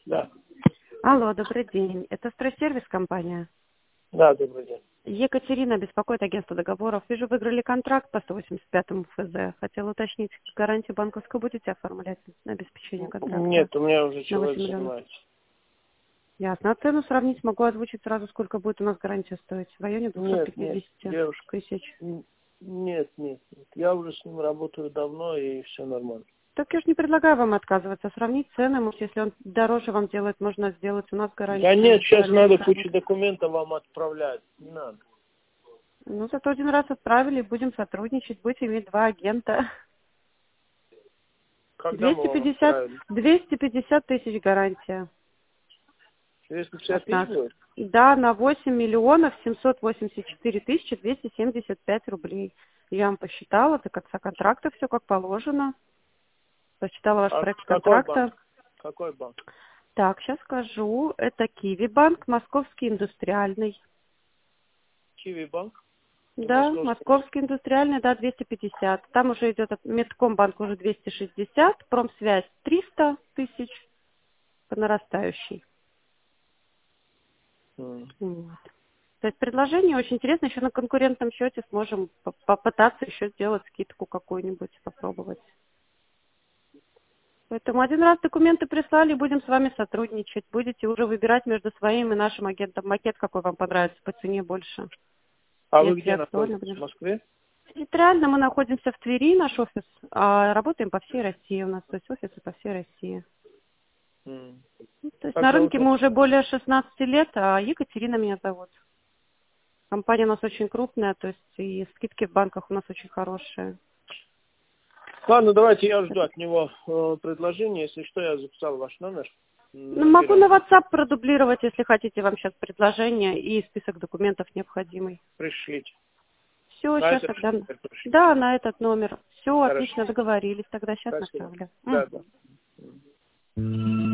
Да. Алло, добрый день. Это стройсервис компания? Да, добрый день. Екатерина беспокоит агентство договоров. Вижу, выиграли контракт по 185-му ФЗ. Хотела уточнить, гарантию банковскую будете оформлять на обеспечение контракта? Нет, у меня уже На человек 8 миллионов. занимается. Ясно. А цену сравнить могу озвучить сразу, сколько будет у нас гарантия стоить. В районе Нет, 250 девушка. тысяч. Нет. Я уже с ним работаю давно, и все нормально. Так я же не предлагаю вам отказываться. Сравнить цены, может, если он дороже вам делает, можно сделать у нас Да гарантию. нет, сейчас Параллельно надо сравнить. кучу документов вам отправлять. Не надо. Ну, зато один раз отправили, будем сотрудничать, будете иметь два агента. Когда мы вам 250, отправили? 250 тысяч гарантия 250 от тысяч нас. будет? Да, на 8 миллионов 784 тысячи 275 рублей. Я вам посчитала, до конца контракта все как положено. Посчитала ваш А проект какой банк? контракта. Какой банк? Так, сейчас скажу. Это Киви банк, Московский индустриальный. Киви банк и Да, Московский. Московский индустриальный, да, 250. Там уже идет Медкомбанк уже 260, Промсвязь 300 тысяч по нарастающей. М. Вот. То есть предложение очень интересно. Еще на конкурентном счете сможем попытаться еще сделать скидку какую-нибудь, попробовать. Поэтому один раз документы прислали, будем с вами сотрудничать. Будете уже выбирать между своим и нашим агентом макет, какой вам понравится по цене больше. А вы Если где актуально, находитесь? В будем. Москве? Территориально мы находимся в Твери, наш офис, а работаем по всей России у нас, то есть офисы по всей России. М. Ну, то есть Как на зовут рынке вас? мы уже более 16 лет, а Екатерина меня зовут. Компания у нас очень крупная, то есть и скидки в банках у нас очень хорошие. Ладно, давайте я жду от него предложение. Если что, я записал ваш номер. Ну, могу Наберем. на WhatsApp продублировать, если хотите, вам сейчас предложение и список документов необходимый. Пришлите. Все, На сейчас этот тогда. номер пришлите. Да, на этот номер. Все, Хорошо. отлично, договорились. Тогда сейчас Спасибо. направлю. Да.